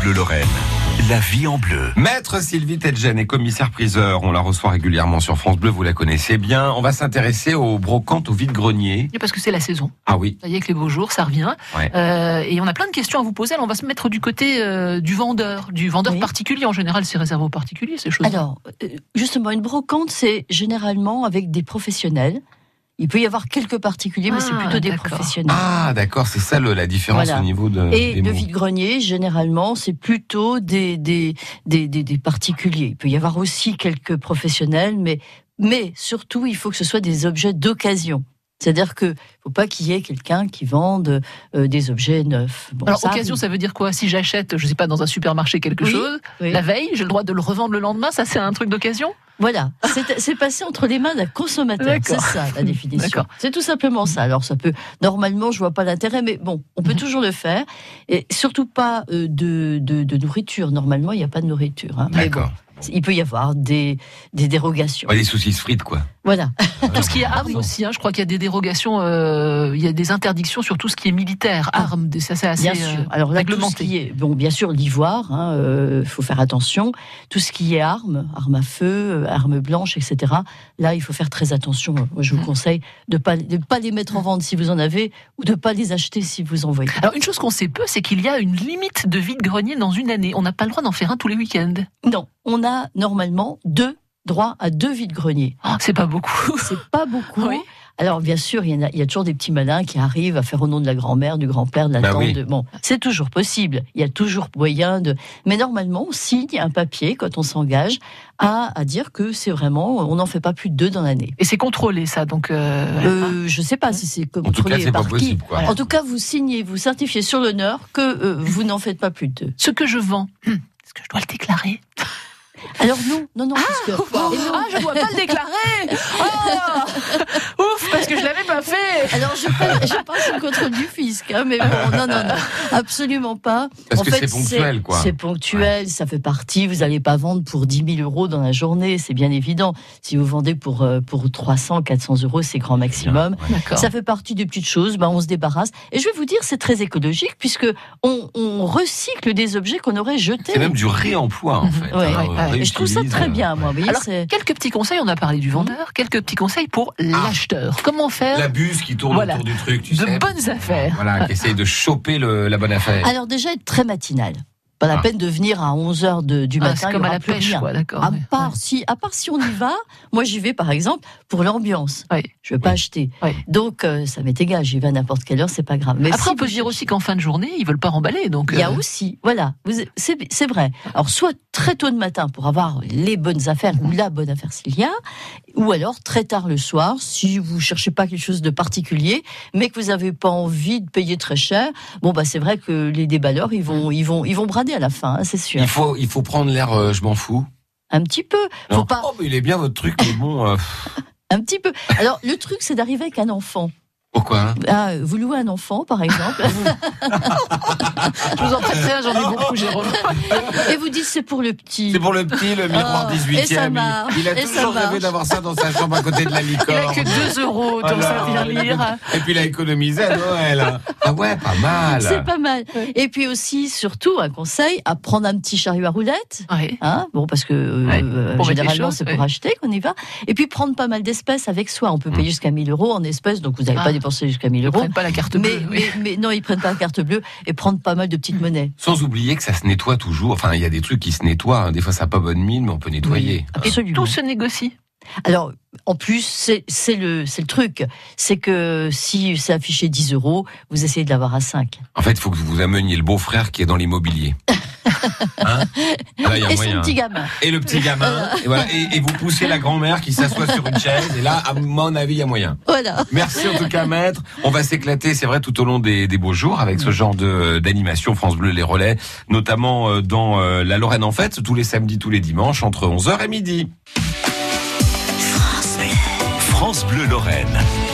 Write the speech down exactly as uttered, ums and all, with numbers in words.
Bleu Lorraine. La vie en bleu. Maître Sylvie Tedjen est commissaire-priseur. On la reçoit régulièrement sur France Bleu, vous la connaissez bien. On va s'intéresser aux brocantes, aux vide-greniers. Parce que c'est la saison. Ah oui. Ça y est, avec les beaux jours, ça revient. Ouais. Euh, et on a plein de questions à vous poser. Alors on va se mettre du côté euh, du vendeur, du vendeur Oui. particulier. En général, c'est réservé aux particuliers, ces choses. Alors, euh, justement, une brocante, c'est généralement avec des professionnels. Il peut y avoir quelques particuliers, mais Ah, c'est plutôt des d'accord. professionnels. Ah d'accord, c'est ça le, la différence Voilà. au niveau de, Et des le mots. vide-grenier, généralement, c'est plutôt des, des, des, des, des particuliers. Il peut y avoir aussi quelques professionnels, mais, mais surtout, il faut que ce soit des objets d'occasion. C'est-à-dire qu'il ne faut pas qu'il y ait quelqu'un qui vende euh, des objets neufs. Bon, Alors, ça occasion, arrive. ça veut dire quoi? Si j'achète, je sais pas, dans un supermarché quelque Oui, chose, oui. la veille, j'ai le droit de le revendre le lendemain. Ça, c'est un truc d'occasion? Voilà, c'est, c'est passé entre les mains d'un consommateur, D'accord. c'est ça la définition. D'accord. C'est tout simplement ça. Alors ça peut, normalement je vois pas l'intérêt, mais bon, on peut toujours le faire. Et surtout pas euh, de, de, de nourriture, normalement il n'y a pas de nourriture. Hein. Mais bon, D'accord. il peut y avoir des, des dérogations. Ouais, des saucisses frites quoi. Voilà. Tout ce qui est armes oui. aussi, hein, je crois qu'il y a des dérogations, euh, il y a des interdictions sur tout ce qui est militaire, Ah. armes, des- ça c'est assez Bien sûr. euh, Alors là, tout ce réglementé. qui est, bon, bien sûr, l'ivoire, il hein, euh, faut faire attention. Tout ce qui est armes, armes à feu, euh, armes blanches, et cetera. Là, il faut faire très attention. Moi, je vous conseille de pas de pas les mettre en vente si vous en avez, ou de pas les acheter si vous en voyez. Alors une chose qu'on sait peu, c'est qu'il y a une limite de vide-grenier dans une année. On n'a pas le droit d'en faire un tous les week-ends. Non, on a normalement deux droits à deux vides-greniers. Oh, c'est pas beaucoup. C'est pas beaucoup. Oui. Alors bien sûr, il y, en a, il y a toujours des petits malins qui arrivent à faire au nom de la grand-mère, du grand-père, de la Bah tante. oui. De... Bon, c'est toujours possible. Il y a toujours moyen de. Mais normalement, on signe un papier quand on s'engage à, à dire que c'est vraiment, on n'en fait pas plus de deux dans l'année. Et c'est contrôlé ça, donc. Euh, Euh, je sais pas si c'est En tout cas, contrôlé c'est pas par qui. possible quoi. En tout cas, vous signez, vous certifiez sur l'honneur que euh, vous n'en faites pas plus de deux. Ce que je vends, hum, est-ce que je dois le déclarer? Alors non, non, non. parce que- Oh, et non. ah, je dois pas le déclarer. Oh, ouf, parce que je l'avais pas fait. Alors je, passe- je passe au contrôle du fisc, hein, mais bon, non, non, non, absolument pas. Parce En que fait, c'est ponctuel, quoi. C'est ponctuel, ça fait partie. Vous n'allez pas vendre pour dix mille euros dans la journée, c'est bien évident. Si vous vendez pour euh, pour trois cents, quatre cents euros, c'est grand maximum. D'accord. Ça fait partie des petites choses. Ben on se débarrasse. Et je vais vous dire, c'est très écologique puisque on, on recycle des objets qu'on aurait jetés. C'est même du réemploi en fait. Ouais, hein, ouais. on Et je trouve ça réutilise, très euh, bien, moi. Vous voyez, Alors, c'est- quelques petits conseils, on a parlé du vendeur, quelques petits conseils pour l'acheteur. Comment faire La buse qui tourne Voilà. autour du truc, tu de sais. bonnes affaires? Voilà, qui essaye de choper le, la bonne affaire. Alors déjà être très matinal. Pas la Ah. peine de venir à onze heures de, du Ah, matin. c'est il y comme à aura la plus pêche, rien. quoi, d'accord. À ouais. part, si, à part si on y va, moi j'y vais par exemple pour l'ambiance. Ouais. Je ne veux pas Oui. acheter. Ouais. Donc euh, ça m'est égal, j'y vais à n'importe quelle heure, c'est pas grave. Mais Après, si on peut vous se dire cherchez- aussi qu'en fin de journée, ils veulent pas remballer, donc. il y a euh, aussi, voilà, vous- c'est, c'est vrai. Alors soit très tôt le matin pour avoir les bonnes affaires ou la bonne affaire s'il y a, ou alors très tard le soir si vous cherchez pas quelque chose de particulier, mais que vous n'avez pas envie de payer très cher. Bon bah c'est vrai que les déballeurs ils vont, ils vont, ils vont brader à la fin, hein, c'est sûr. Il faut, il faut prendre l'air, euh, je m'en fous. Un petit peu. Faut Non. pas, Oh, mais il est bien votre truc, mais bon. euh, un petit peu. Alors le truc c'est d'arriver avec un enfant. Pourquoi hein Ah, vous louez un enfant, par exemple, Je vous en prêterai, j'en ai beaucoup, Jérôme. et vous dites c'est pour le petit. C'est pour le petit, le miroir Oh, et ça dix-huitième. marche, Il, il a et ça toujours rêvé marche. d'avoir ça dans sa chambre à côté de la Il a licorne. que deux euros, donc Voilà. ça vient lire. Et puis il a économisé à Noël. Ah ouais, pas mal. C'est pas mal. Ouais. Et puis aussi, surtout, un conseil, à prendre un petit chariot à roulettes. Ouais. Hein, bon, parce que euh, Ouais, euh, pour mettre les généralement choses, c'est pour ouais. acheter qu'on y va. Et puis prendre pas mal d'espèces avec soi. On peut Mm. payer jusqu'à mille euros en espèces, donc vous n'allez Ah. pas dépenser jusqu'à mille Ils euros. prennent pas la carte Mais, bleue. oui. mais, mais non, ils prennent pas la carte bleue et prendre pas mal de petites monnaies. Sans oublier que ça se nettoie toujours. Enfin, il y a des trucs qui se nettoient. hein. Des fois, ça n'a pas bonne mine, mais on peut nettoyer. Et Absolument. tout se négocie. Alors, en plus, c'est, c'est le, c'est le truc. C'est que si c'est affiché dix euros, vous essayez de l'avoir à cinq. En fait, il faut que vous ameniez le beau-frère qui est dans l'immobilier. Hein Là, il y a Et son moyen. petit gamin. Et le petit gamin. Et, voilà. et, et vous poussez la grand-mère qui s'assoit sur une chaise. Et là, à mon avis, il y a moyen. Voilà. Merci en tout cas, maître. On va s'éclater, c'est vrai, tout au long des, des beaux jours avec ce genre de d'animation France Bleu les relais, notamment euh, dans euh, la Lorraine en fête, tous les samedis, tous les dimanches, entre onze heures et midi. France Bleu Lorraine.